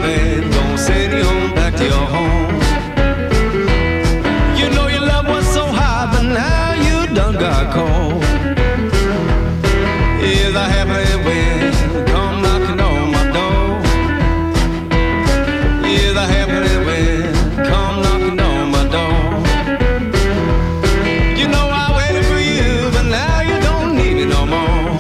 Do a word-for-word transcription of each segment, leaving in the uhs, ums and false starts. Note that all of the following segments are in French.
band, gonna send you on back to your home. You know your love was so high, but now you done got cold. Is a happy wind come knocking on my door? Is a happy wind come knocking on my door? You know I waited for you, but now you don't need me no more.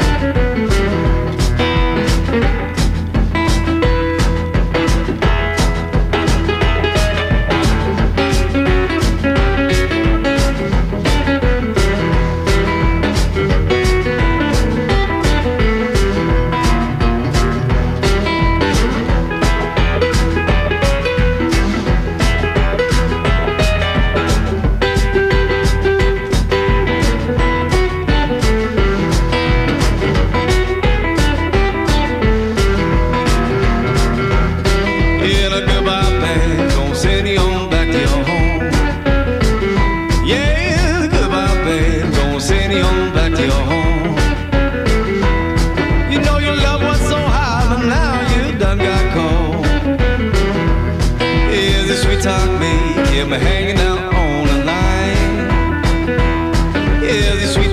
Hanging out on the line. Yeah, the sweet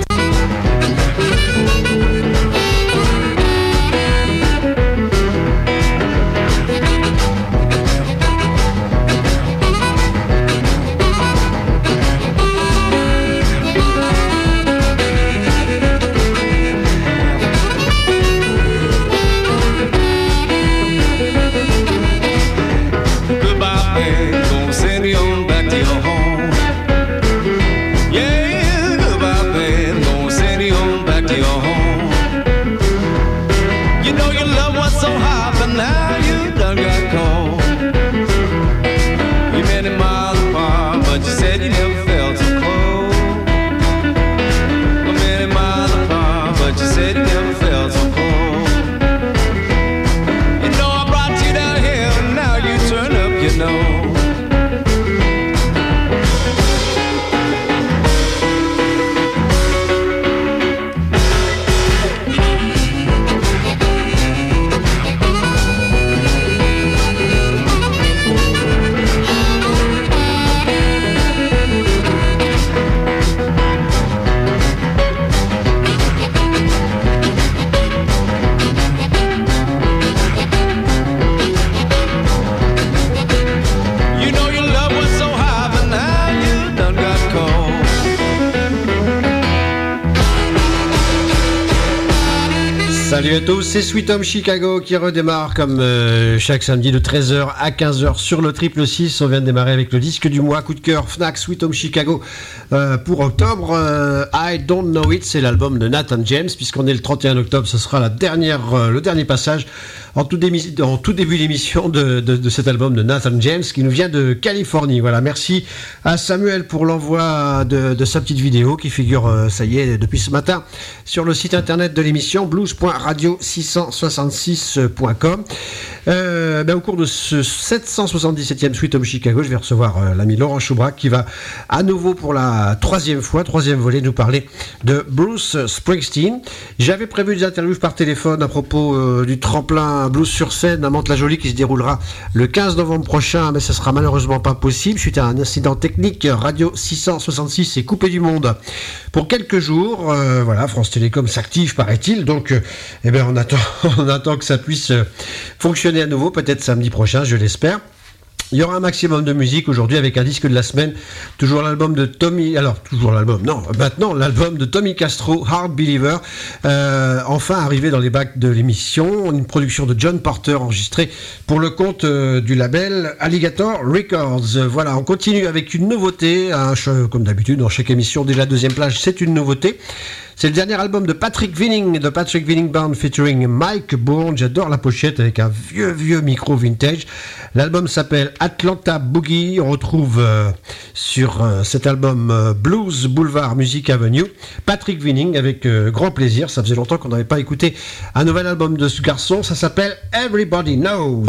goodbye, babe. Gonna send you on back to your home. Yeah, goodbye, babe. Gonna send you on back to your home. You know your love was so high, but now you done got cold. You many miles apart, but you said you never felt so close. Many miles apart, but you said you never felt so cold. You know I brought you down here, and now you turn up your nose. Salut à tous, c'est Sweet Home Chicago qui redémarre comme euh, chaque samedi de treize heures à quinze heures sur le triple six. On vient de démarrer avec le disque du mois, coup de cœur, Fnac Sweet Home Chicago euh, pour octobre. Euh, I Don't Know It, c'est l'album de Nathan James, puisqu'on est le trente et un octobre, ce sera la dernière, euh, le dernier passage en tout, démi- en tout début d'émission de, de, de cet album de Nathan James qui nous vient de Californie. Voilà, merci à Samuel pour l'envoi de, de sa petite vidéo qui figure, euh, ça y est, depuis ce matin sur le site internet de l'émission blues point radio six cent soixante-six point com. Euh, ben, au cours de ce sept cent soixante-dix-septième Sweet Home Chicago, je vais recevoir euh, l'ami Laurent Choubrac qui va à nouveau pour la troisième fois, troisième volet, nous parler de Bruce Springsteen. J'avais prévu des interviews par téléphone à propos euh, du tremplin Blues sur scène à Mantes-la-Jolie qui se déroulera le quinze novembre prochain, mais ce sera malheureusement pas possible suite à un incident technique. Radio six cent soixante-six est coupé du monde pour quelques jours. Euh, voilà, France Télécom s'active, paraît-il, donc euh, eh ben, on attend, on attend que ça puisse euh, fonctionner à nouveau, peut-être samedi prochain, je l'espère. Il y aura un maximum de musique aujourd'hui avec un disque de la semaine, toujours l'album de Tommy, alors toujours l'album, non, maintenant l'album de Tommy Castro, Hard Believer, euh, enfin arrivé dans les bacs de l'émission, une production de John Porter enregistrée pour le compte euh, du label Alligator Records. Voilà, on continue avec une nouveauté, hein, comme d'habitude dans chaque émission, dès la deuxième plage, c'est une nouveauté. C'est le dernier album de Patrick Winning, de Patrick Winning Band featuring Mike Bourne. J'adore la pochette avec un vieux, vieux micro vintage. L'album s'appelle Atlanta Boogie. On retrouve euh, sur euh, cet album euh, Blues Boulevard Music Avenue Patrick Winning avec euh, grand plaisir. Ça faisait longtemps qu'on n'avait pas écouté un nouvel album de ce garçon. Ça s'appelle Everybody Knows.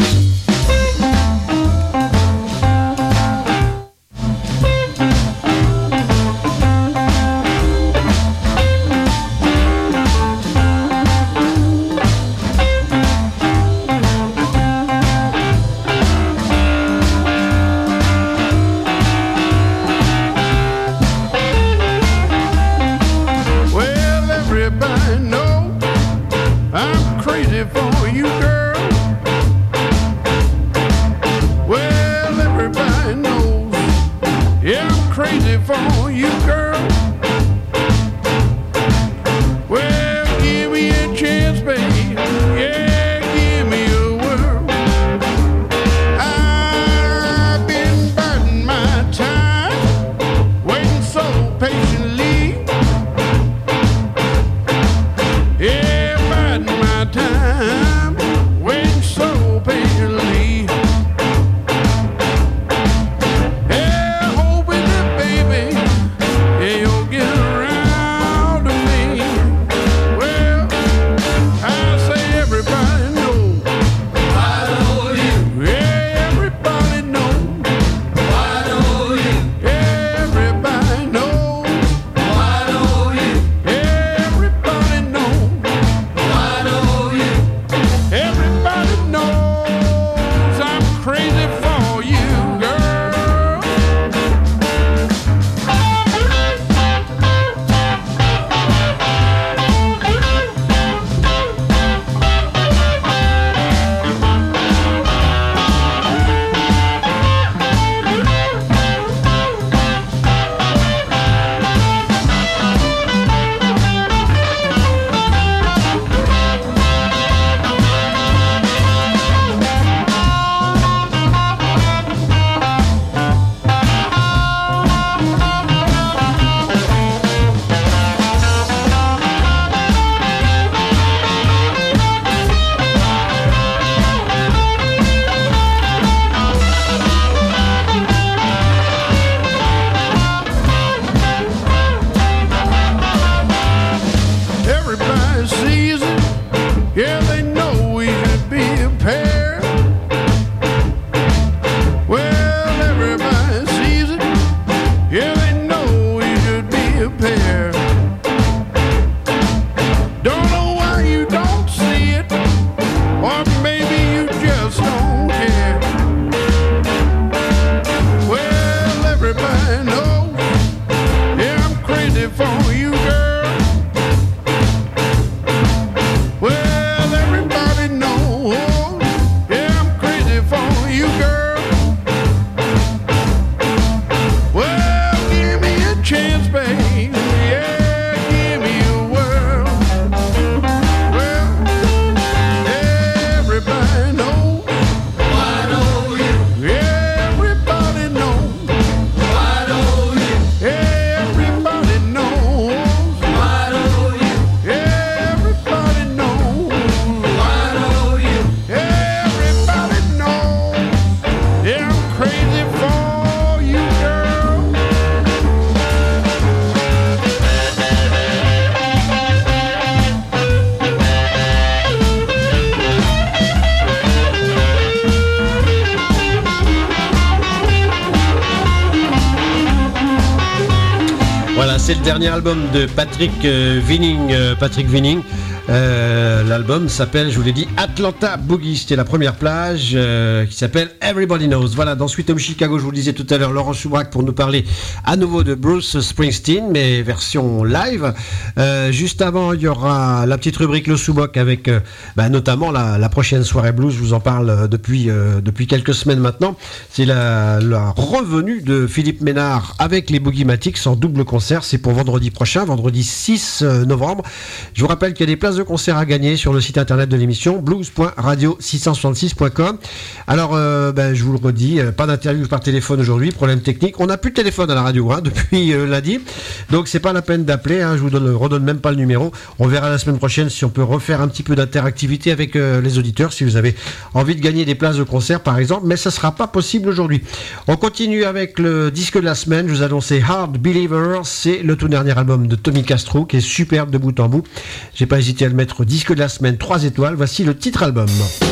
Voilà, c'est le dernier album de Patrick euh, Winning. Euh, Patrick Winning. Euh, l'album s'appelle, je vous l'ai dit, Atlanta Boogie. C'était la première plage euh, qui s'appelle Everybody Knows. Voilà, dans Sweet Home Chicago, je vous le disais tout à l'heure, Laurent Choubrac pour nous parler à nouveau de Bruce Springsteen, mais version live. Euh, juste avant, il y aura la petite rubrique Le Sous-Boc avec euh, bah, notamment la, la prochaine soirée blues. Je vous en parle depuis, euh, depuis quelques semaines maintenant. C'est la, la revenue de Philippe Ménard avec les Boogie-Matics en double concert. C'est pour vendredi prochain, vendredi six novembre. Je vous rappelle qu'il y a des places de concert à gagner sur le site internet de l'émission blues point radio six cent soixante-six point com. Alors euh, ben, je vous le redis, euh, pas d'interview par téléphone aujourd'hui, problème technique, on n'a plus de téléphone à la radio hein, depuis euh, lundi, donc c'est pas la peine d'appeler, hein, je vous donne, redonne même pas le numéro. On verra la semaine prochaine si on peut refaire un petit peu d'interactivité avec euh, les auditeurs, si vous avez envie de gagner des places de concert par exemple, mais ça sera pas possible aujourd'hui. On continue avec le disque de la semaine. Je vous annonçais Hard Believer, c'est le tout dernier album de Tommy Castro qui est superbe de bout en bout. J'ai pas hésité à le mettre disque de la semaine, trois étoiles. Voici le titre album.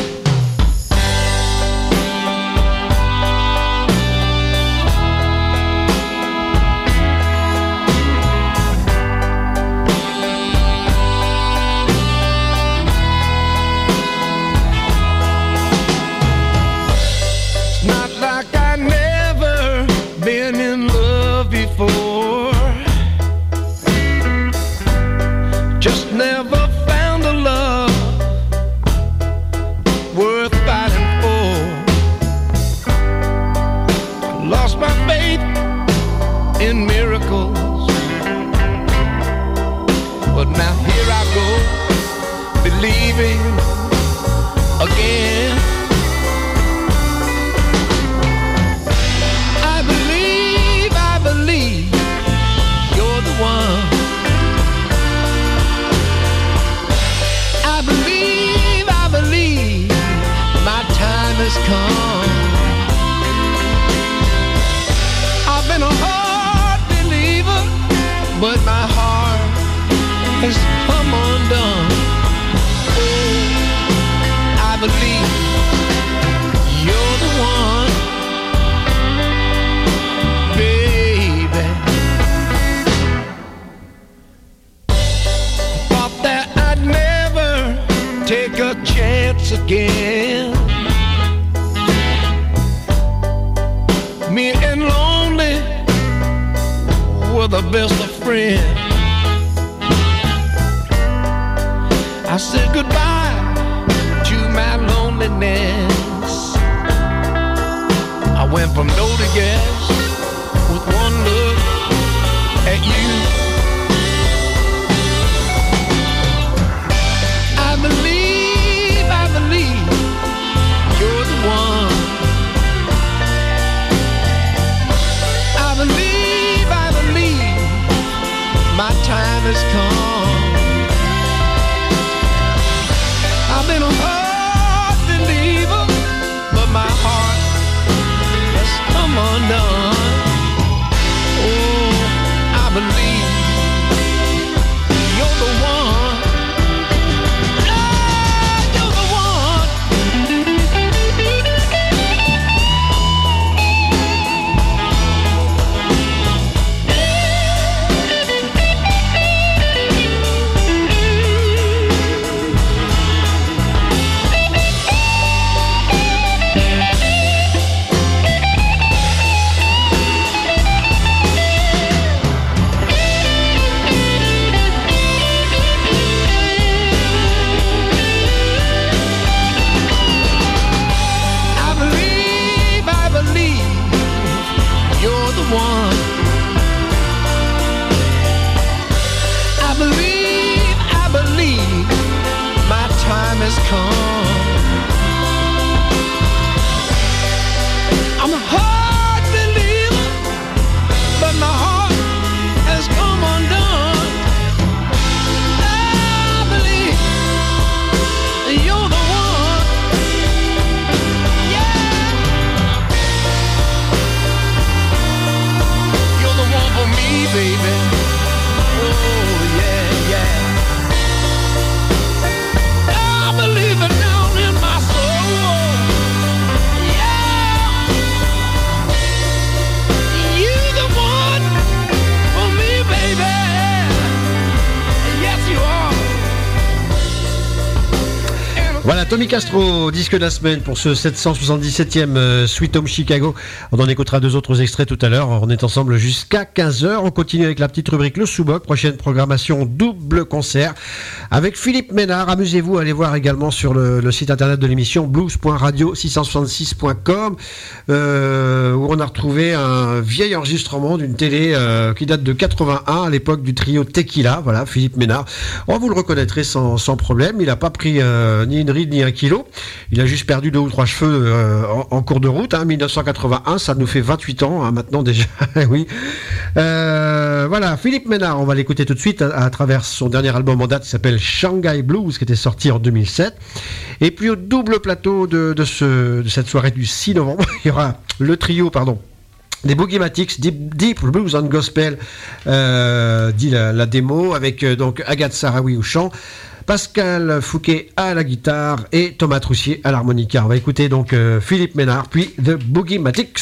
Again, me and lonely were the best of friends. I said goodbye to my loneliness. I went from no to yes with one look at you. I believe you're the one. I believe, I believe my time has come. I've been a hard believer, but my heart has come undone. Oh, I believe you're the one. Voilà, Tommy Castro, disque de la semaine pour ce sept cent soixante-dix-septième euh, Sweet Home Chicago. On en écoutera deux autres extraits tout à l'heure. On est ensemble jusqu'à quinze heures. On continue avec la petite rubrique Le Sous-Boc. Prochaine programmation, double concert avec Philippe Ménard. Amusez-vous, allez voir également sur le, le site internet de l'émission blues point radio six cent soixante-six point com euh, où on a retrouvé un vieil enregistrement d'une télé euh, qui date de quatre-vingt-un à l'époque du trio Tequila. Voilà, Philippe Ménard. Oh, vous le reconnaîtrez sans, sans problème. Il n'a pas pris euh, ni une ride ni un kilo. Il a juste perdu deux ou trois cheveux euh, en, en cours de route. Hein, mille neuf cent quatre-vingt-un, ça nous fait vingt-huit ans hein, maintenant déjà. Oui. Euh, voilà, Philippe Ménard, on va l'écouter tout de suite à, à travers son dernier album en date qui s'appelle Shanghai Blues, qui était sorti en deux mille sept. Et puis au double plateau de, de, ce, de cette soirée du six novembre, il y aura le trio, pardon, des Boogiematics, Deep, Deep Blues and Gospel, euh, dit la, la démo, avec euh, donc Agathe Sarawi au chant, Pascal Fouquet à la guitare et Thomas Troussier à l'harmonica. On va écouter donc euh, Philippe Ménard, puis The Boogiematics.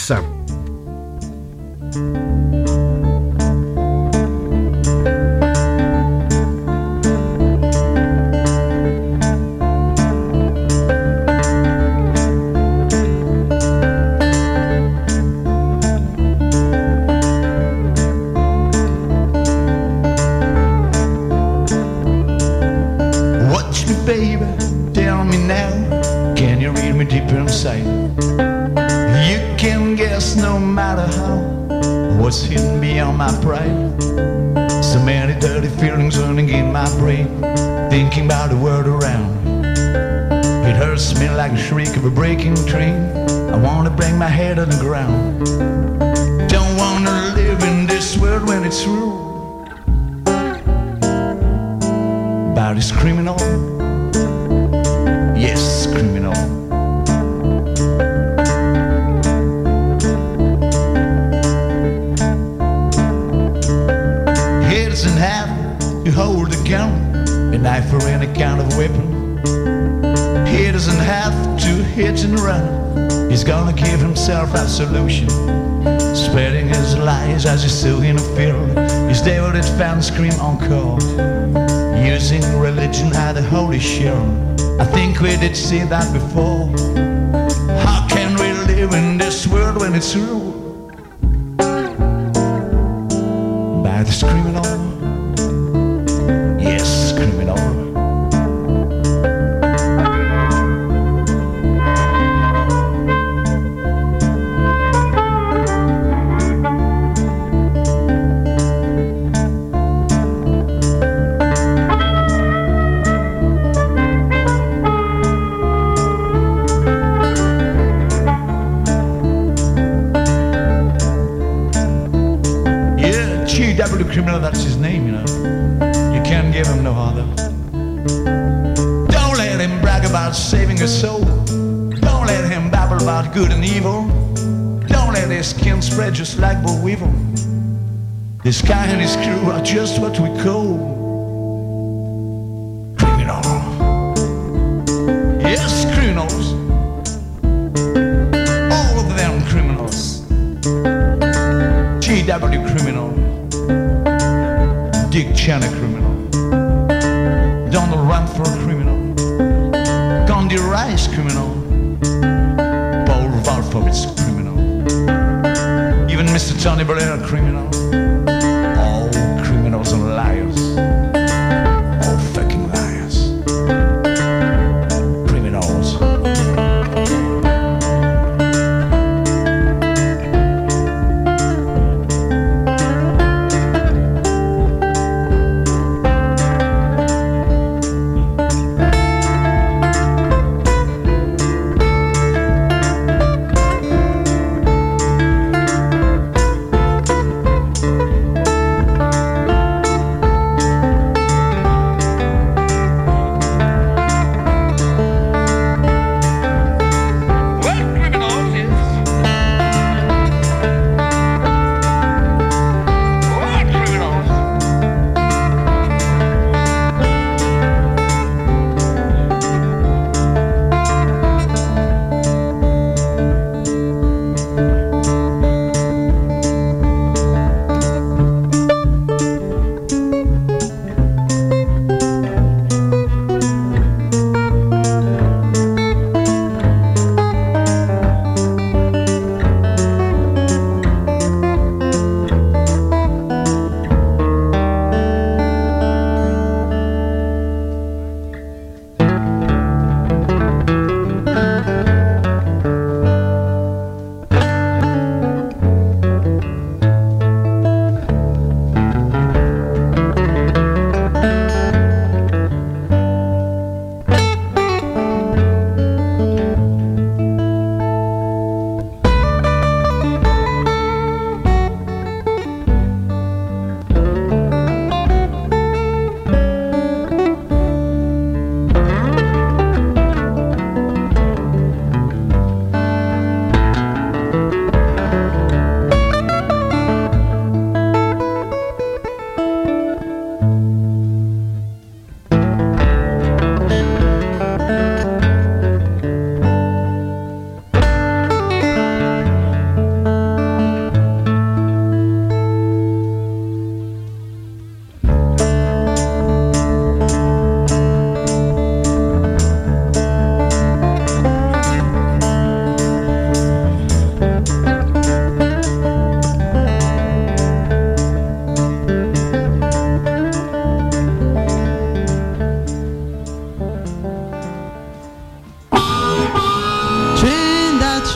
Baby, tell me now, can you read me deeper inside? You can guess no matter how, what's hidden beyond my pride. So many dirty feelings running in my brain, thinking about the world around. It hurts me like the shriek of a breaking train. I wanna bang my head on the ground. Don't wanna live in this world when it's ruled by this criminal. Yes, criminal. He doesn't have to hold a gun, a knife or any kind of weapon. He doesn't have to hit and run. He's gonna give himself absolution, spreading his lies as he sow in a field. His devil that found scream on court, using religion as the holy shield. I think we did see that before. How can we live in this world when it's ruled by this criminal? Yes, criminal. Criminal, that's his name, you know. You can't give him no other. Don't let him brag about saving a soul. Don't let him babble about good and evil. Don't let his skin spread just like boll weevil. This guy and his crew are just what we call criminal. Yes, criminals. All of them criminals. G W criminal. Dick Cheney criminal, Donald Rumford criminal, Condi Rice criminal, Paul Wolfowitz criminal, even Mister Tony Blair criminal. All criminals and liars, all fucking liars, criminals.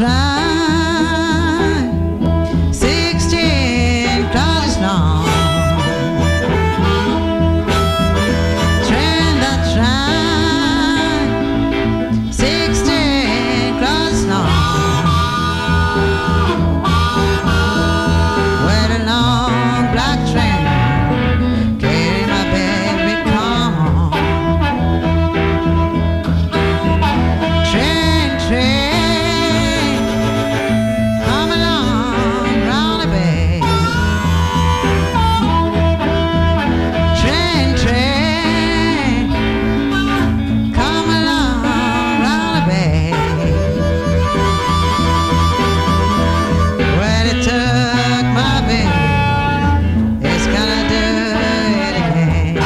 shine, sixteen clouds long. Train that shine, sixteen clouds long. Where the long black train carry my baby, come on. Train, train, come along round the bay. Train, train, come along round the bay. Where they took my baby, it's gonna do it again.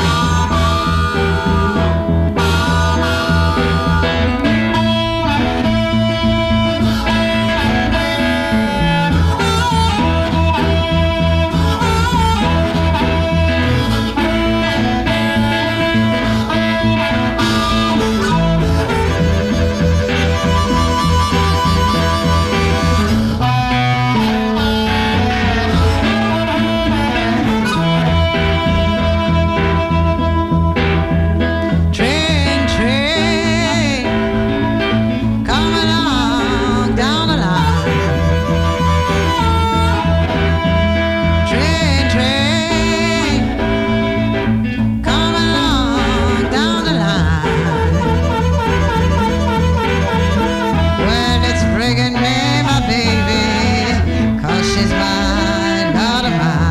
Train, train, come along down the line. Train, train, come along down the line. Well, it's bringing me my baby, 'cause she's mine, not of mine.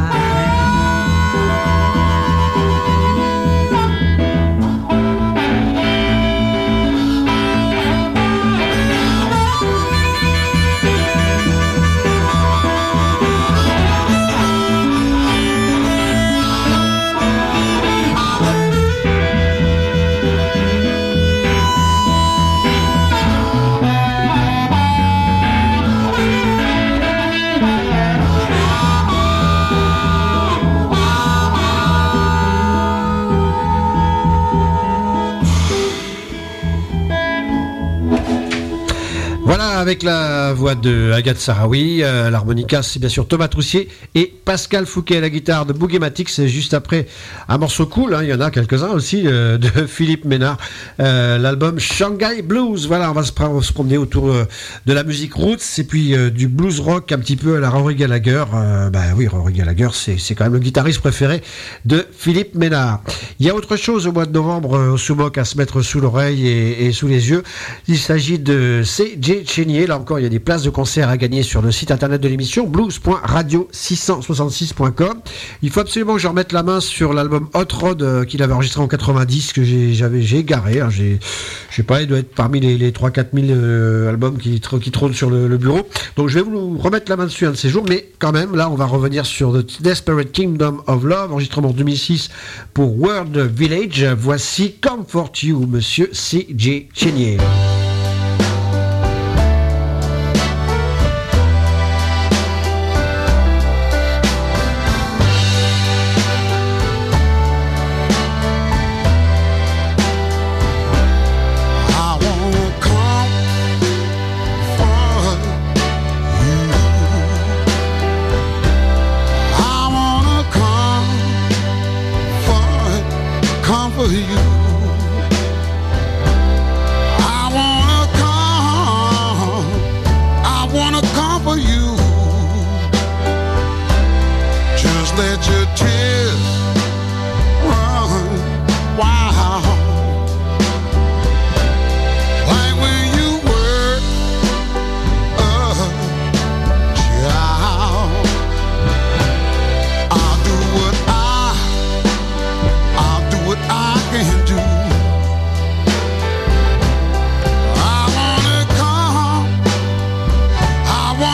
Voilà, avec la voix de Agathe Sarawi, euh, l'harmonica c'est bien sûr Thomas Troussier et Pascal Fouquet à la guitare de Boogiematic. C'est juste après un morceau cool, hein, il y en a quelques-uns aussi, euh, de Philippe Ménard, euh, l'album Shanghai Blues. Voilà, on va se, pr- se promener autour euh, de la musique roots et puis euh, du blues rock un petit peu à la Rory Gallagher. Euh, bah oui, Rory Gallagher c'est, c'est quand même le guitariste préféré de Philippe Ménard. Il y a autre chose au mois de novembre euh, au Sumoc à se mettre sous l'oreille et, et sous les yeux. Il s'agit de C J Chénier. Là encore, il y a des places de concert à gagner sur le site internet de l'émission blues point radio six cent soixante-six point com. Il faut absolument que je remette la main sur l'album Hot Rod euh, qu'il avait enregistré en quatre-vingt-dix, que j'ai, j'avais, j'ai égaré. Hein, j'ai, je sais pas, il doit être parmi les, les trois à quatre mille euh, albums qui, qui trônent sur le, le bureau. Donc je vais vous remettre la main dessus un de ces jours, mais quand même, là, on va revenir sur The Desperate Kingdom of Love, enregistrement deux mille six pour World Village. Voici Comfort You, monsieur C J Chénier. For you, I wanna come, I wanna come for you. Just let your tears run wild, like when you were a child. I'll do what I, I'll do what I can do. I wanna come, I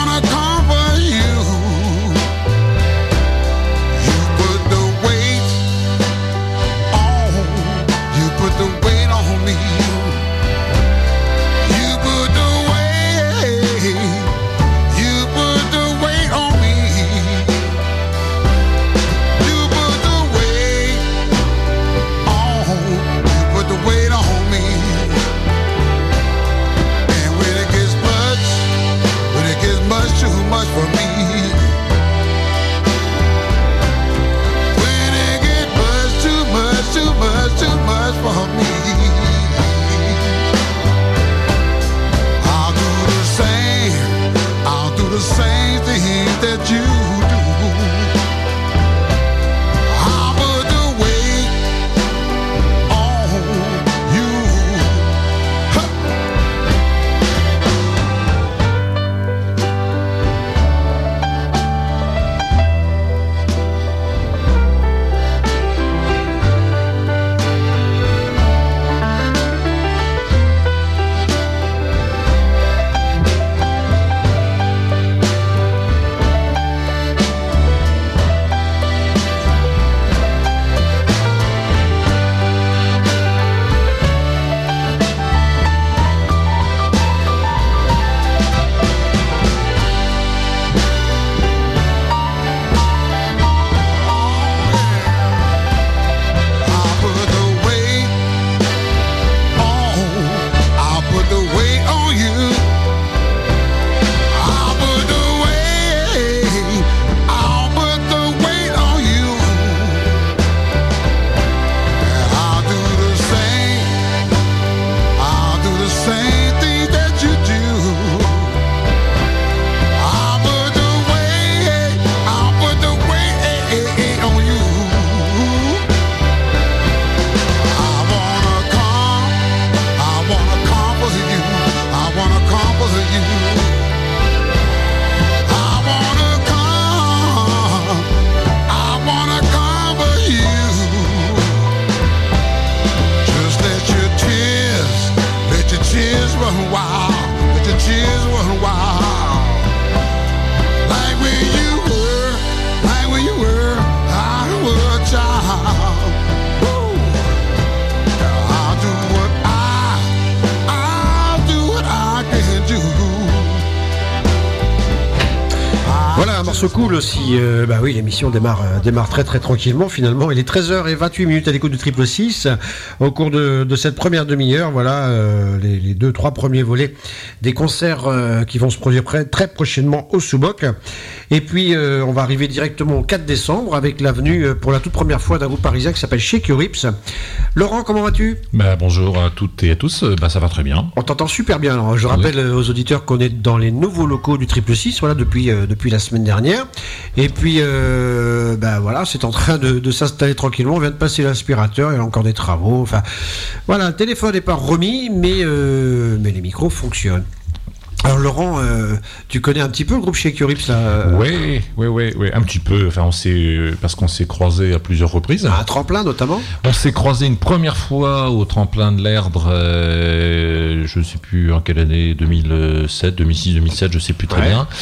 the same thing that you do. I put the weight on you. Huh. morceau cool aussi. Euh, bah oui, l'émission démarre, euh, démarre très très tranquillement finalement. Il est treize heures vingt-huit minutes à l'écoute du Triple six. Au cours de, de cette première demi-heure, voilà euh, les, les deux, trois premiers volets des concerts euh, qui vont se produire très, très prochainement au Sous-Boc. Et puis euh, on va arriver directement au quatre décembre avec la venue euh, pour la toute première fois d'un groupe parisien qui s'appelle Shake Your Hips. Laurent, comment vas-tu ? Bah, bonjour à toutes et à tous, bah, ça va très bien. On t'entend super bien. Alors, je rappelle oui. aux auditeurs qu'on est dans les nouveaux locaux du Triple six, voilà, depuis, euh, depuis la semaine dernière. Et puis, euh, bah, voilà, c'est en train de, de s'installer tranquillement. On vient de passer l'aspirateur, il y a encore des travaux. Enfin, voilà, le téléphone n'est pas remis, mais, euh, mais les micros fonctionnent. Alors Laurent, euh, tu connais un petit peu le groupe Shake Your Hips là ? Oui, oui, oui, oui, un petit peu. Enfin, on s'est parce qu'on s'est croisés à plusieurs reprises. À un tremplin notamment ? On s'est croisés une première fois au tremplin de l'Erdre. Euh, je ne sais plus en quelle année, deux mille sept, deux mille six, deux mille sept, je ne sais plus très ouais. bien.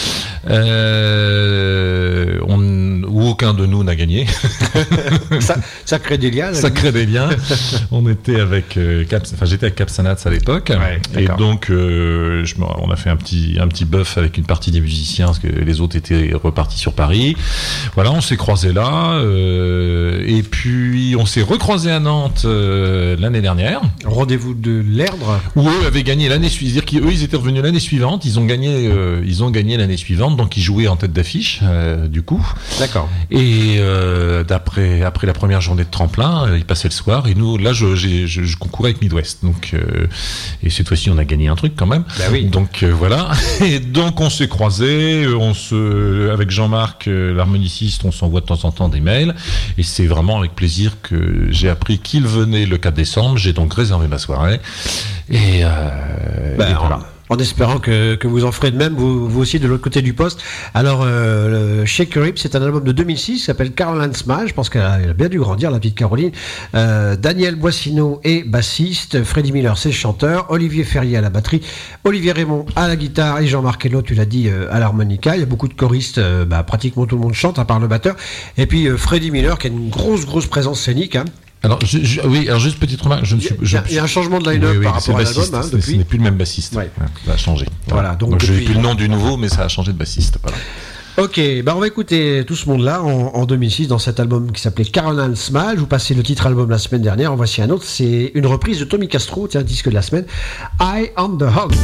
Euh, on, où aucun de nous n'a gagné. ça, ça crée des liens. Ça crée des liens. On était avec, euh, Cap, enfin j'étais avec Capsanats à l'époque, ouais, et donc euh, je, on a fait un petit un petit bœuf avec une partie des musiciens parce que les autres étaient repartis sur Paris. Voilà, on s'est croisés là euh, et puis on s'est recroisés à Nantes euh, l'année dernière. Rendez-vous de l'Erdre. Où eux avaient gagné l'année suivante, c'est-à-dire qu'eux ils étaient revenus l'année suivante, ils ont gagné euh, ils ont gagné l'année suivante, donc ils jouaient en tête d'affiche euh, du coup. D'accord. Et euh, d'après après la première journée de tremplin, ils passaient le soir et nous là je j'ai, je, je concourais avec Midwest, donc euh, et cette fois-ci on a gagné un truc quand même. Bah oui. Donc euh, voilà, et donc on s'est croisés, on se, avec Jean-Marc, euh, l'harmoniciste, on s'envoie de temps en temps des mails, et c'est vraiment avec plaisir que j'ai appris qu'il venait le quatre décembre, j'ai donc réservé ma soirée, et, euh, ben, et voilà. En espérant que, que vous en ferez de même, vous, vous aussi de l'autre côté du poste. Alors, euh, le Shake Your Hips, c'est un album de deux mille six qui s'appelle Caroline Smile. Je pense qu'elle a, elle a bien dû grandir, la petite Caroline. Euh, Daniel Boissino est bassiste, Freddie Miller, c'est chanteur, Olivier Ferrier à la batterie, Olivier Raymond à la guitare et Jean-Marc Hello, tu l'as dit, euh, à l'harmonica. Il y a beaucoup de choristes, euh, bah, pratiquement tout le monde chante, à part le batteur. Et puis, euh, Freddie Miller qui a une grosse, grosse présence scénique, hein. Alors, je, je, oui, alors juste petite remarque, je ne suis. Il y a, il y a un changement de line-up oui, oui, par rapport à l'album, hein, depuis. Ce n'est plus le même bassiste. Ouais. Ça a changé. Voilà. Donc, donc depuis... je n'ai plus le nom du nouveau, mais ça a changé de bassiste. Voilà. Ok, bah on va écouter tout ce monde-là en, en deux mille six dans cet album qui s'appelait Caroline Smile. Je vous passais le titre album la semaine dernière. En voici un autre. C'est une reprise de Tommy Castro, tiens, disque de la semaine. Eye on the Hog.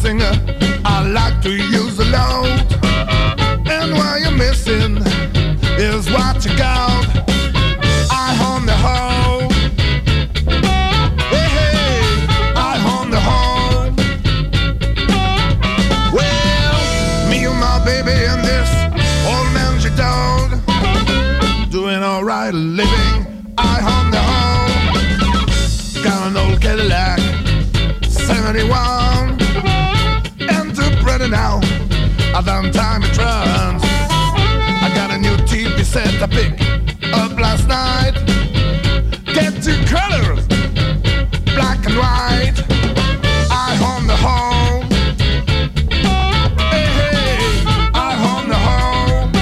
missing, I like to use the load. And what you're missing is what you got. I own the whole. Hey, hey, I own the whole. Well, me and my baby and this old mangy dog doing alright living. I own the whole. Got an old Cadillac, seventy-one, and to Brother now. I've done time in trance. I got a new T V set I picked up last night. Get two colors, black and white. I own the home. Hey, hey, I own the home.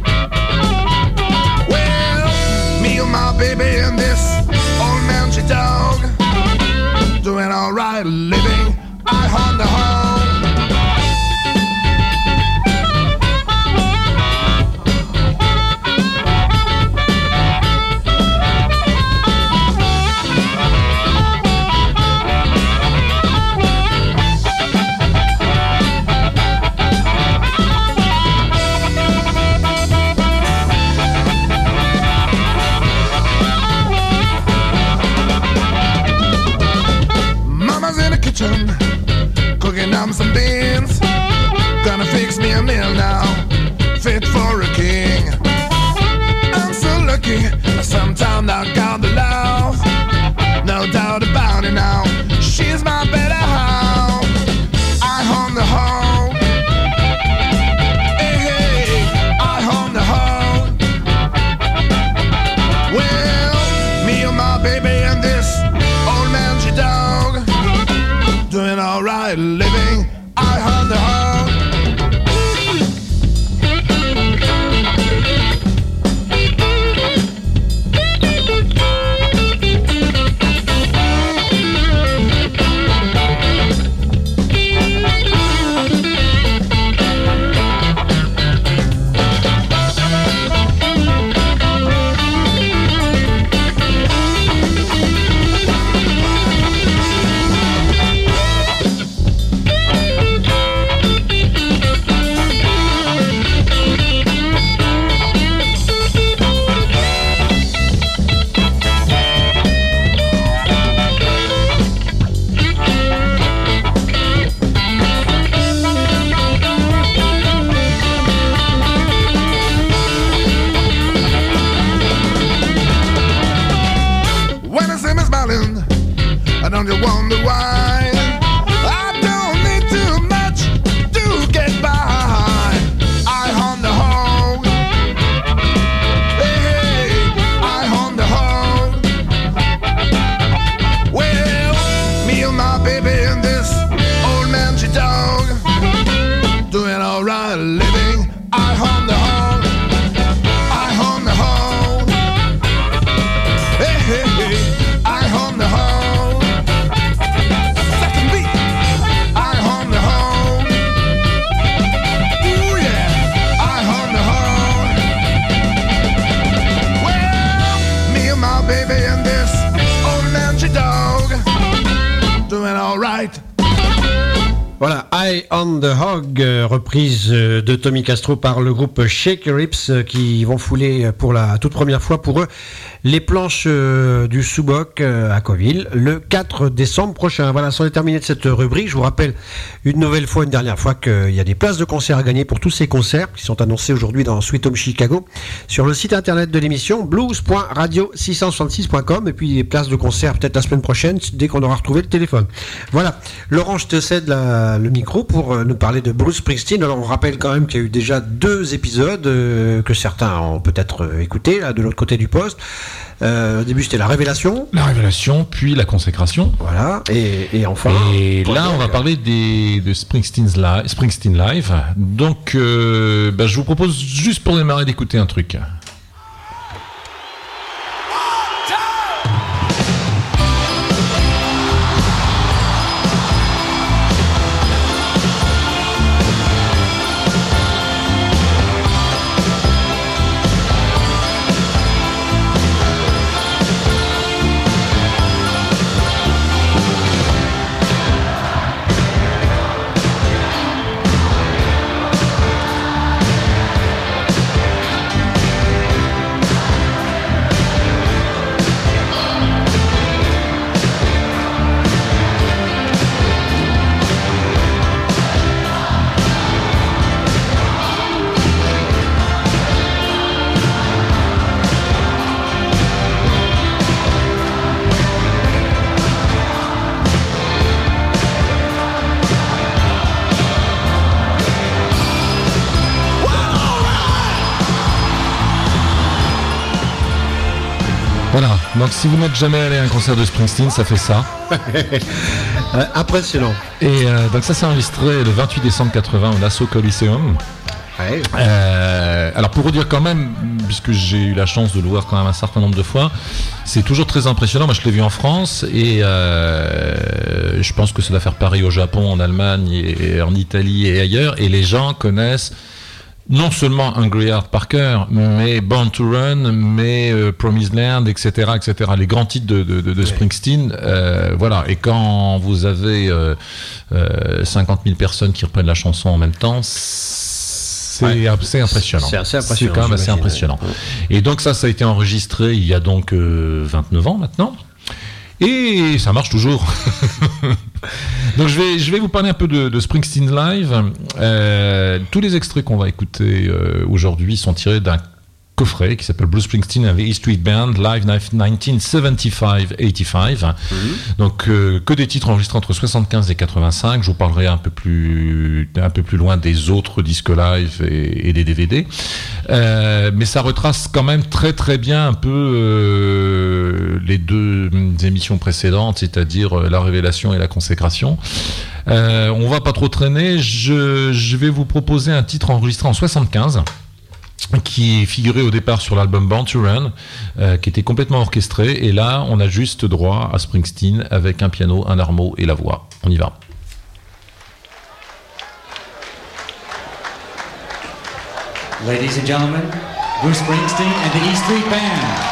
Well, me and my baby and this old mangy dog doing alright living. I own the home. Cooking up some beans. Gonna fix me a meal now, fit for a king. I'm so lucky, sometimes I got the love. No doubt about it now, she's my better half. I own the home. Hey, hey, I own the home. Well, me and my baby and this old mangy dog doing alright living. I own the home. Don't you wonder why? I don't need too much to get by. I own the home. Hey, hey, I own the home. Well, me and my baby and this old mangy dog doing alright living. I own the home. I own the home. Hey, hey, hey, I own the home. Voilà, Eye on the Hog, euh, reprise euh, de Tommy Castro par le groupe Shake Your Hips, euh, qui vont fouler pour la toute première fois pour eux les planches euh, du Sous-Boc euh, à Coville le quatre décembre prochain. Voilà, c'en est terminé de cette rubrique. Je vous rappelle une nouvelle fois, une dernière fois, qu'il y a des places de concert à gagner pour tous ces concerts qui sont annoncés aujourd'hui dans Sweet Home Chicago sur le site internet de l'émission blues point radio six cent soixante-six point com, et puis des places de concert peut-être la semaine prochaine dès qu'on aura retrouvé le téléphone. Voilà, Laurent, je te cède la, le micro pour euh, nous parler de Bruce Springsteen. Alors on rappelle quand même qu'il y a eu déjà deux épisodes euh, que certains ont peut-être euh, écoutés là, de l'autre côté du poste. Euh, au début c'était la révélation. La révélation, puis la consécration. Voilà, et, et enfin. Et là on va parler des, de Springsteen's Live, Springsteen Live. Donc euh, bah, je vous propose juste pour démarrer d'écouter un truc. Donc si vous n'êtes jamais allé à un concert de Springsteen, ça fait ça. euh, impressionnant. Et euh, donc ça s'est enregistré le vingt-huit décembre quatre-vingts au Nassau Coliseum. Ouais. Euh, alors pour vous dire quand même, puisque j'ai eu la chance de le voir quand même un certain nombre de fois, c'est toujours très impressionnant. Moi je l'ai vu en France et euh, je pense que ça doit faire pareil au Japon, en Allemagne et en Italie et ailleurs. Et les gens connaissent non seulement Hungry Heart par cœur, mais Born to Run, mais euh, Promised Land, et cetera, et cetera. Les grands titres de, de, de, de Springsteen, euh, voilà. Et quand vous avez euh, euh, cinquante mille personnes qui reprennent la chanson en même temps, c'est ouais. assez impressionnant. C'est assez impressionnant. C'est quand même assez impressionnant. Ouais. Et donc ça, ça a été enregistré il y a donc euh, vingt-neuf ans maintenant. Et ça marche toujours. Donc je vais, je vais vous parler un peu de, de Springsteen Live. Euh, tous les extraits qu'on va écouter euh, aujourd'hui sont tirés d'un coffret qui s'appelle Bruce Springsteen and the E Street Band Live dix-neuf soixante-quinze eighty-five. Mm-hmm. Donc euh, que des titres enregistrés entre soixante-quinze et quatre-vingt-cinq. Je vous parlerai un peu plus, un peu plus loin des autres disques live et, et des D V D. Euh, mais ça retrace quand même très très bien un peu euh, les deux émissions précédentes, c'est-à-dire euh, la révélation et la consécration. Euh, on va pas trop traîner. Je, je vais vous proposer un titre enregistré en soixante-quinze. Qui figurait au départ sur l'album Born to Run, euh, qui était complètement orchestré, et là on a juste droit à Springsteen avec un piano, un harmo et la voix. On y va. Ladies and gentlemen, Bruce Springsteen and the E Street Band.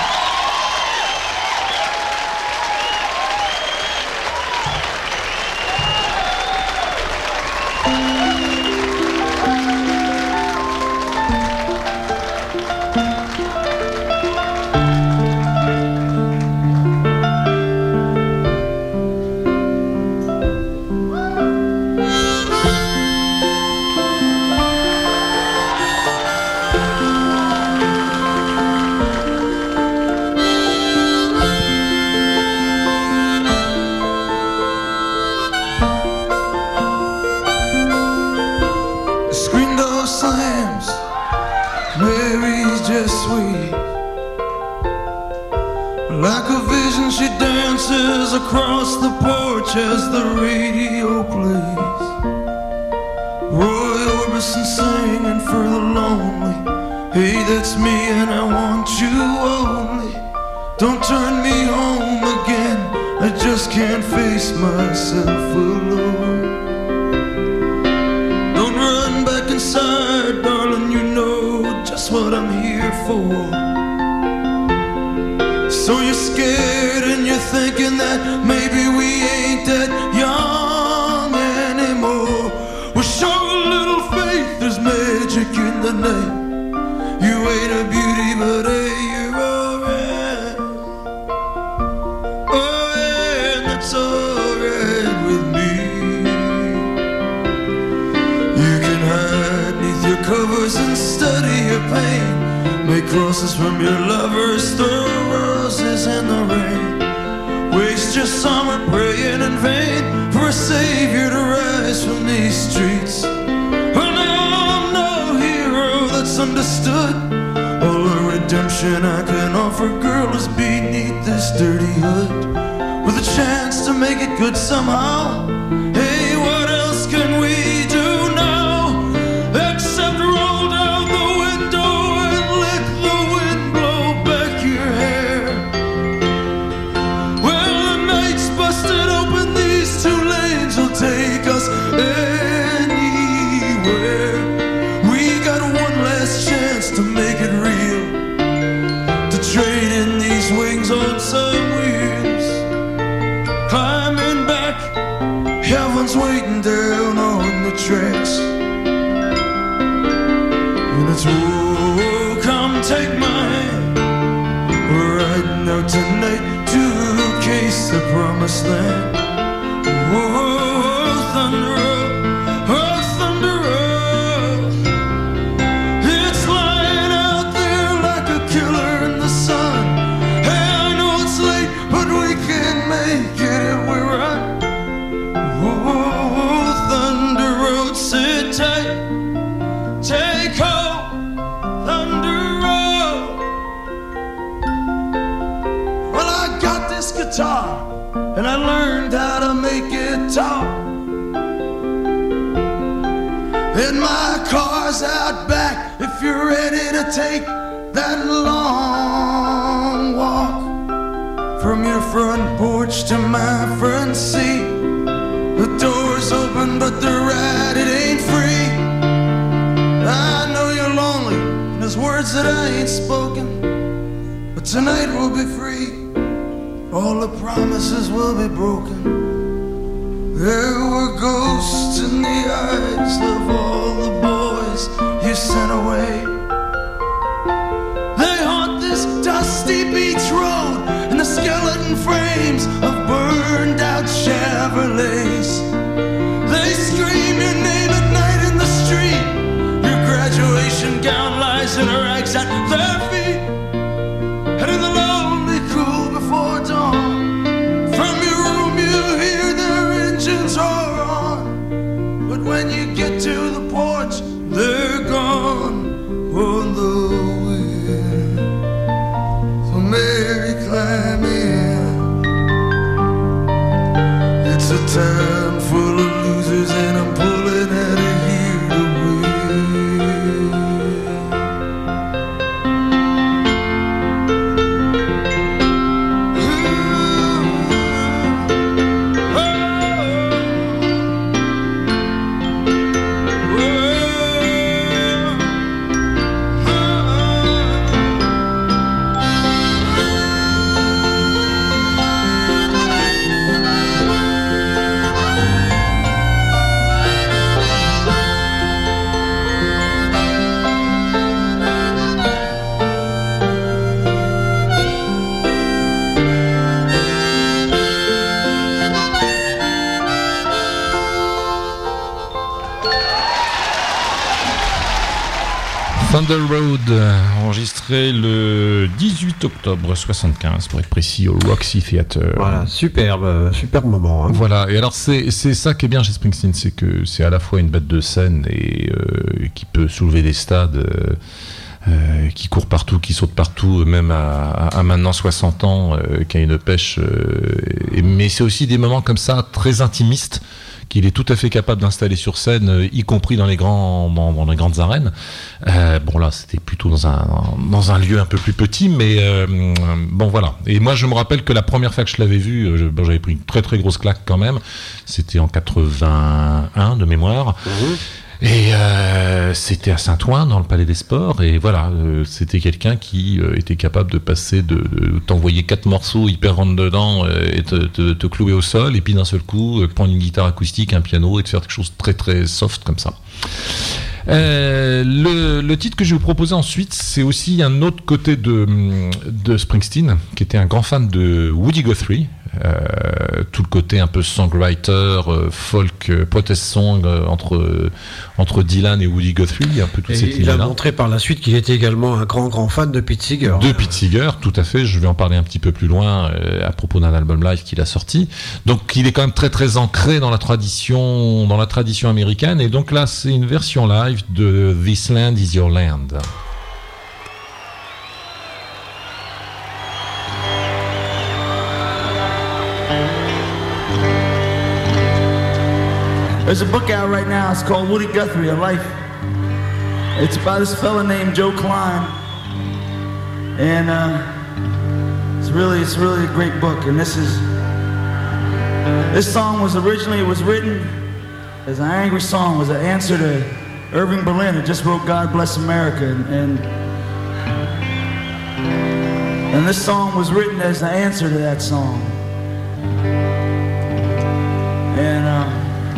Well, I talk. And my car's out back if you're ready to take that long walk. From your front porch to my front seat, the door's open but the ride, it ain't free. I know you're lonely, and there's words that I ain't spoken, but tonight we'll be free. All the promises will be broken. There were ghosts in the eyes of all the boys you sent away. They haunt this dusty beach road and the skeleton frames of burned out Chevrolets. They scream your name at night in the street. Your graduation gown lies in rags at their feet. And in the lonely cool before dawn, from your room you hear their engines roar on. But when you get to the porch, they're gone on the wind. So Mary, climb in. It's a town full of losers and I'm pulling out of here to Thunder Road, enregistré le dix-huit octobre soixante-quinze, pour être précis, au Roxy Theatre. Voilà, superbe, superbe moment. Hein. Voilà, et alors c'est, c'est ça qui est bien chez Springsteen, c'est que c'est à la fois une bête de scène et euh, qui peut soulever des stades, euh, euh, qui court partout, qui saute partout, même à, à, à maintenant soixante ans, euh, qui a une pêche. Euh, et, mais c'est aussi des moments comme ça, très intimistes, qu'il est tout à fait capable d'installer sur scène, y compris dans les grands, dans, dans les grandes arènes. Euh, bon là, c'était plutôt dans un dans un lieu un peu plus petit, mais euh, bon voilà. Et moi, je me rappelle que la première fois que je l'avais vu, je, bon, j'avais pris une très très grosse claque quand même. C'était en quatre-vingt-un de mémoire. Mmh. Et euh, c'était à Saint-Ouen, dans le Palais des Sports, et voilà, euh, c'était quelqu'un qui euh, était capable de passer, de, de t'envoyer quatre morceaux hyper rentre dedans euh, et te, te, te clouer au sol, et puis d'un seul coup euh, prendre une guitare acoustique, un piano, et de faire quelque chose de très très soft comme ça. Euh, le, le titre que je vais vous proposer ensuite, c'est aussi un autre côté de, de Springsteen, qui était un grand fan de Woody Guthrie. Euh, tout le côté un peu songwriter, euh, folk, euh, protest song euh, entre, euh, entre Dylan et Woody Guthrie, un peu toute cette il a montré par la suite qu'il était également un grand grand fan de Pete Seeger. De Pete Seeger, tout à fait. Je vais en parler un petit peu plus loin euh, à propos d'un album live qu'il a sorti. Donc il est quand même très très ancré dans la tradition, dans la tradition américaine. Et donc là, c'est une version live de This Land Is Your Land. There's a book out right now, it's called Woody Guthrie, A Life. It's by this fella named Joe Klein. And uh, it's really it's really a great book. And this is, this song was originally, it was written as an angry song, it was an answer to Irving Berlin, who just wrote God Bless America. And, and, and this song was written as an answer to that song. And uh,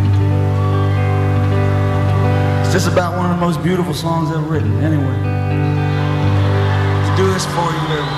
it's just about one of the most beautiful songs ever written, anyway. To do this for you, baby.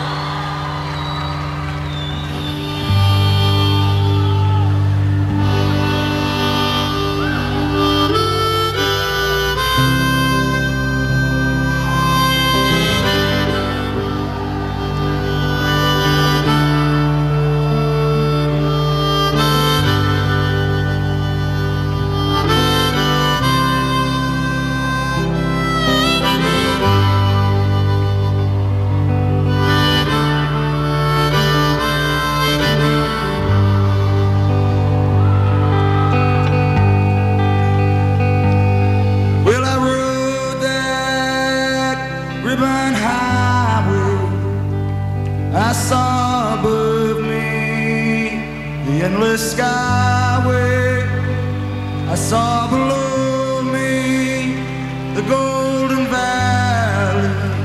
endless skyway. I saw below me the golden valley.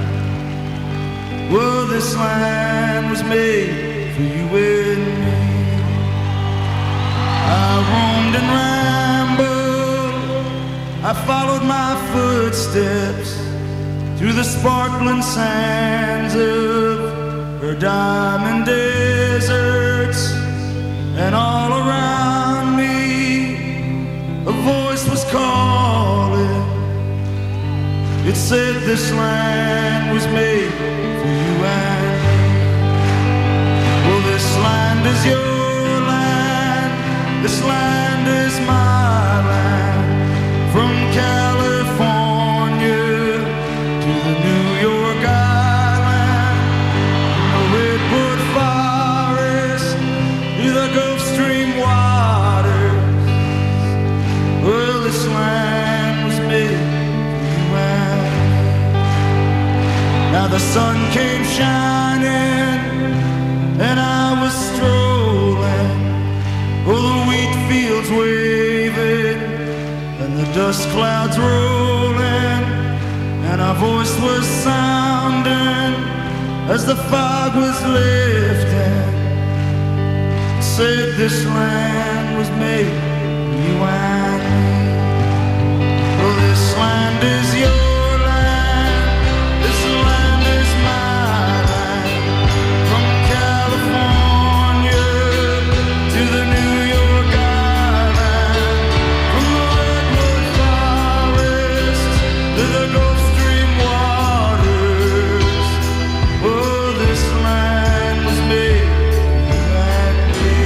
Well, this land was made for you and me. I roamed and rambled, I followed my footsteps through the sparkling sands of her diamond deserts. And all around me a voice was calling. It said this land was made for you and me. Well, this land is your land, this land is my land. From California to the New York Island, from the Redwood Forest to the Gulf Stream waters. Well, this land was made for you and me. Now the sun came shining and I was strolling, oh, the wheat fields waving and the dust clouds rolling, and our voice was sounding as the fog was lifting. Said this land was made for you and me. Oh, this land is your land, this land is my land. From California to the New York Island, from the Redwood Forest to the Gulf Stream waters. Oh, this land was made for you and me.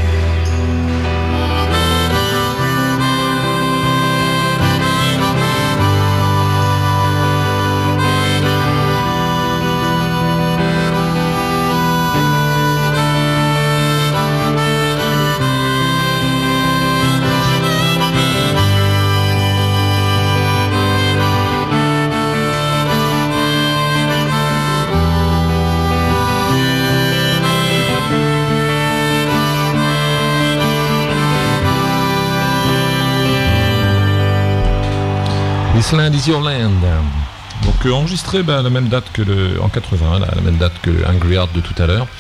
This Land is Your Land. Donc euh, enregistré bah, à la même date que le, en quatre-vingts, là, à la même date que Angry Heart de tout à l'heure.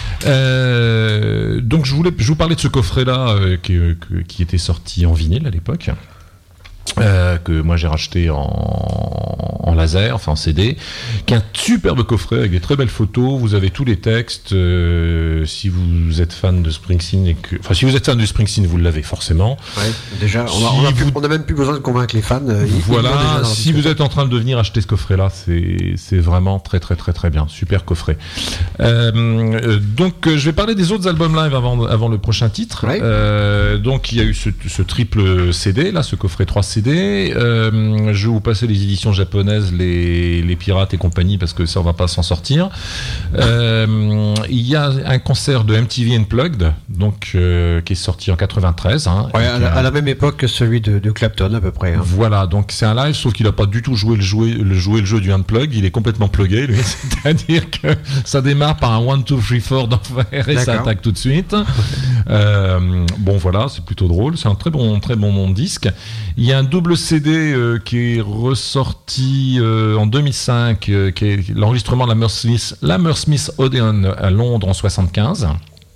Euh, donc je voulais, je vous parlais de ce coffret-là euh, qui, euh, qui était sorti en vinyle à l'époque. Euh, que moi j'ai racheté en, en laser, enfin en C D, qui est un superbe coffret avec des très belles photos. Vous avez tous les textes. Euh, si vous êtes fan de Springsteen et que, enfin si vous êtes fan de Springsteen, vous l'avez forcément. Ouais, déjà, on, si a, on, a vous... plus, on a même plus besoin de convaincre les fans. Euh, voilà. Si vous êtes en train de venir acheter ce coffret-là, c'est c'est vraiment très très très très bien, super coffret. Euh, donc euh, je vais parler des autres albums live avant avant le prochain titre. Ouais. Euh, donc il y a eu ce, ce triple C D là, ce coffret trois C D. Euh, je vais vous passer les éditions japonaises, les, les pirates et compagnie, parce que ça on va pas s'en sortir. Euh, il y a un concert de M T V Unplugged, donc euh, qui est sorti en quatre-vingt-treize. Hein, ouais, à, la, à la même époque que celui de, de Clapton à peu près. Hein. Voilà, donc c'est un live, sauf qu'il a pas du tout joué le, joué, le, joué le jeu du Unplugged, il est complètement plugué, lui. C'est-à-dire que ça démarre par un one, two, three, four d'enfer et D'accord. ça attaque tout de suite. euh, bon voilà, c'est plutôt drôle, c'est un très bon, très bon disque. Il y a un double C D euh, qui est ressorti euh, en deux mille cinq, euh, qui est l'enregistrement de la Hammersmith, Hammersmith Odeon à Londres en soixante-quinze.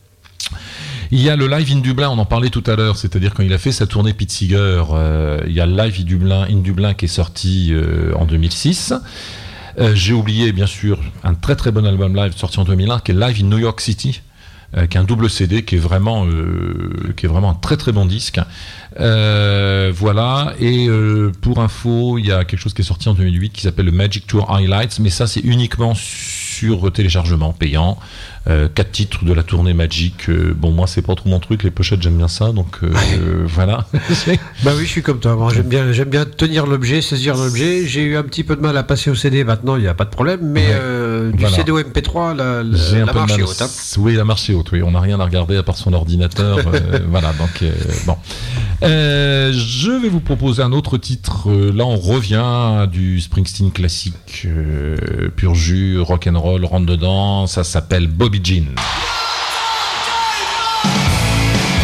Il y a le Live in Dublin, on en parlait tout à l'heure, c'est-à-dire quand il a fait sa tournée Pete Seeger, euh, il y a le Live in Dublin, in Dublin qui est sorti euh, en deux mille six. Euh, j'ai oublié bien sûr un très très bon album live sorti en deux mille un qui est Live in New York City. Euh, qui est un double C D qui est vraiment euh, qui est vraiment un très très bon disque. Euh, voilà, et euh, pour info, il y a quelque chose qui est sorti en deux mille huit qui s'appelle le Magic Tour Highlights, mais ça c'est uniquement sur téléchargement payant. Euh, quatre titres de la tournée Magic. Euh, bon, moi c'est pas trop mon truc, les pochettes j'aime bien ça, donc euh, euh, voilà. Bah oui, je suis comme toi. Moi, j'aime bien, j'aime bien tenir l'objet, saisir l'objet. J'ai eu un petit peu de mal à passer au C D. Maintenant, il n'y a pas de problème, mais ouais. euh, du voilà. C D au M P trois, la, la, la marche est haute. Hein. Oui, la marche est haute. Oui, on n'a rien à regarder à part son ordinateur. euh, voilà, donc euh, bon. Euh, je vais vous proposer un autre titre. Euh, là, on revient à du Springsteen classique, euh, pur jus, rock and roll, rentre dedans. Ça s'appelle Bobby Jean.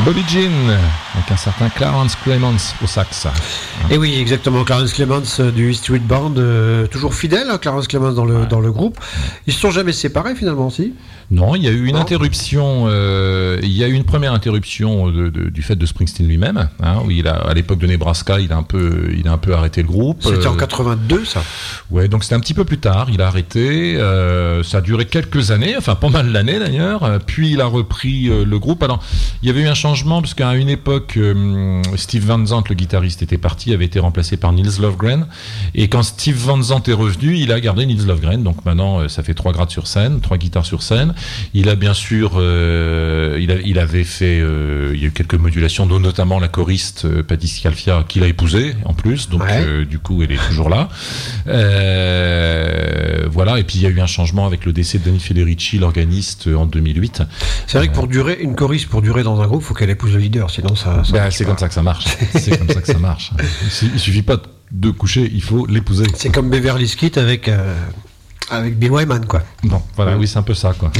Bobby Jean, avec un certain Clarence Clemons au sax. Et oui, exactement, Clarence Clemons euh, du East Street Band, euh, toujours fidèle, hein, Clarence Clemons dans le, ouais. dans le groupe. Ils se sont jamais séparés finalement, si ? Non, il y a eu une non. interruption, euh, il y a eu une première interruption de, de, du fait de Springsteen lui-même, hein, où il a, à l'époque de Nebraska, il a un peu, il a un peu arrêté le groupe. C'était euh, en quatre-vingt-deux, ça. Ouais, donc c'était un petit peu plus tard, il a arrêté, euh, ça a duré quelques années, enfin pas mal d'années d'ailleurs, puis il a repris euh, le groupe. Alors, il y avait eu un changement, parce qu'à une époque, euh, Steve Van Zandt, le guitariste, était parti, avait été remplacé par Nils Lofgren, et quand Steve Van Zandt est revenu, il a gardé Nils Lofgren, donc maintenant ça fait trois grades sur scène, trois guitares sur scène. Il a bien sûr, euh, il, a, il avait fait, euh, il y a eu quelques modulations, dont notamment la choriste euh, Patti Scalfia, qu'il a épousée en plus, donc ouais. euh, du coup elle est toujours là. Euh, voilà, et puis il y a eu un changement avec le décès de Danny Federici, l'organiste, en deux mille huit. C'est vrai que pour durer, une choriste pour durer dans un groupe, il faut qu'elle épouse le leader, sinon ça. ça ben, c'est pas. Comme ça que ça marche. C'est comme ça que ça marche. Il, il suffit pas de coucher, il faut l'épouser. C'est comme Beverly Skit avec. Euh... Avec Bill Wyman, quoi. Bon, voilà, oui, c'est un peu ça, quoi.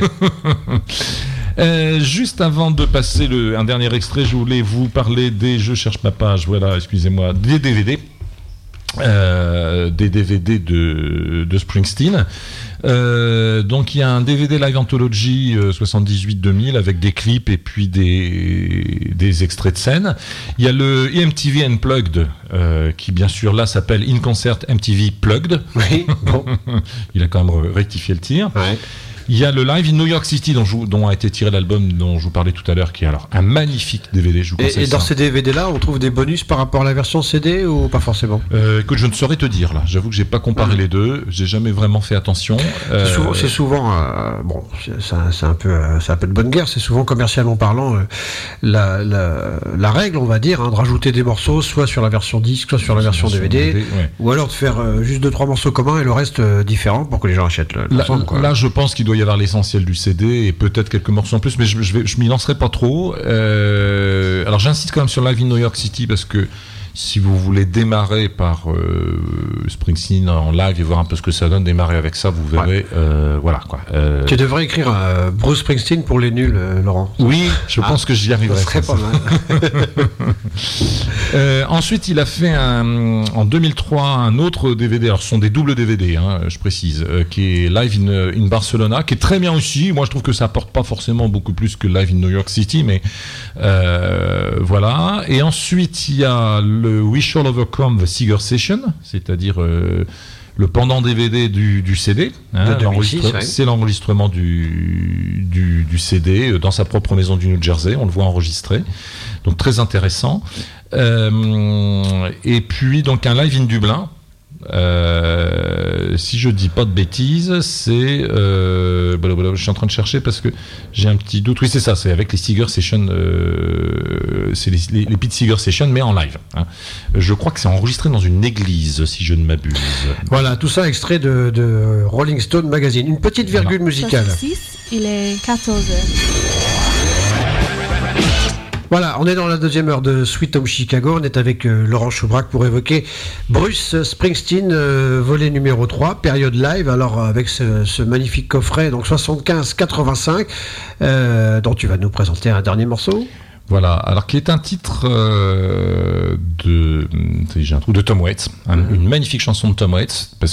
euh, juste avant de passer le, un dernier extrait, je voulais vous parler des... Je cherche ma page, voilà, excusez-moi. Des D V D. Euh, des D V D de, de Springsteen. Euh, donc il y a un D V D Live Anthology euh, soixante-dix-huit deux mille avec des clips et puis des, des extraits de scène. Il y a le M T V Unplugged euh, qui bien sûr là s'appelle In Concert M T V Plugged. Oui, bon. Il a quand même rectifié le tir. Ouais. Il y a le Live in New York City dont, je, dont a été tiré l'album dont je vous parlais tout à l'heure, qui est alors un magnifique D V D. Je vous conseille et, et dans ça. ces D V D-là, on trouve des bonus par rapport à la version C D ou pas forcément ? euh, Écoute, je ne saurais te dire là. J'avoue que j'ai pas comparé mmh. les deux. J'ai jamais vraiment fait attention. Euh... C'est souvent, c'est souvent euh, bon, c'est, c'est un peu, euh, c'est un peu de bonne guerre. C'est souvent commercialement parlant euh, la, la, la règle, on va dire, hein, de rajouter des morceaux, soit sur la version disque, soit sur la version, version D V D, D V D ouais. ou alors de faire euh, juste deux trois morceaux communs et le reste euh, différent pour que les gens achètent le, l'ensemble. Là, quoi. là, je pense qu'il doit y avoir l'essentiel du C D et peut-être quelques morceaux en plus, mais je, je, vais, je m'y lancerai pas trop. Euh, alors j'insiste quand même sur Live in New York City parce que si vous voulez démarrer par euh, Springsteen en live et voir un peu ce que ça donne, démarrer avec ça, vous verrez. Ouais. Euh, voilà quoi. Euh... Tu devrais écrire un Bruce Springsteen pour les nuls, euh, Laurent. Oui, je ah, pense que j'y arriverai. Ça serait pas mal. euh, ensuite, il a fait un, en deux mille trois un autre D V D. Alors, ce sont des doubles D V D, hein, je précise, euh, qui est Live in, in Barcelona, qui est très bien aussi. Moi, je trouve que ça apporte pas forcément beaucoup plus que Live in New York City, mais euh, voilà. Et ensuite, il y a le We Shall Overcome the Seeger Session, c'est-à-dire euh, le pendant D V D du, du C D. Hein, deux mille six, ouais. C'est l'enregistrement du, du, du C D dans sa propre maison du New Jersey. On le voit enregistré. Donc très intéressant. Euh, et puis donc un live in Dublin. Euh, si je dis pas de bêtises, c'est euh, blablabla, je suis en train de chercher parce que j'ai un petit doute. Oui, c'est ça, c'est avec les Seeger Sessions, euh, c'est les, les, les Pete Seeger Sessions, mais en live. Hein. Je crois que c'est enregistré dans une église, si je ne m'abuse. Voilà, tout ça extrait de, de Rolling Stone Magazine. Une petite virgule non. musicale. six, il est quatorze heures. Voilà, on est dans la deuxième heure de Sweet Home Chicago. On est avec euh, Laurent Choubrac pour évoquer Bruce Springsteen, euh, volet numéro trois, période live. Alors, avec ce, ce magnifique coffret, donc soixante-quinze quatre-vingt-cinq, euh, dont tu vas nous présenter un dernier morceau. Voilà, alors qui est un titre euh, de, j'ai un trou de Tom Waits, mmh. une magnifique chanson de Tom Waits, parce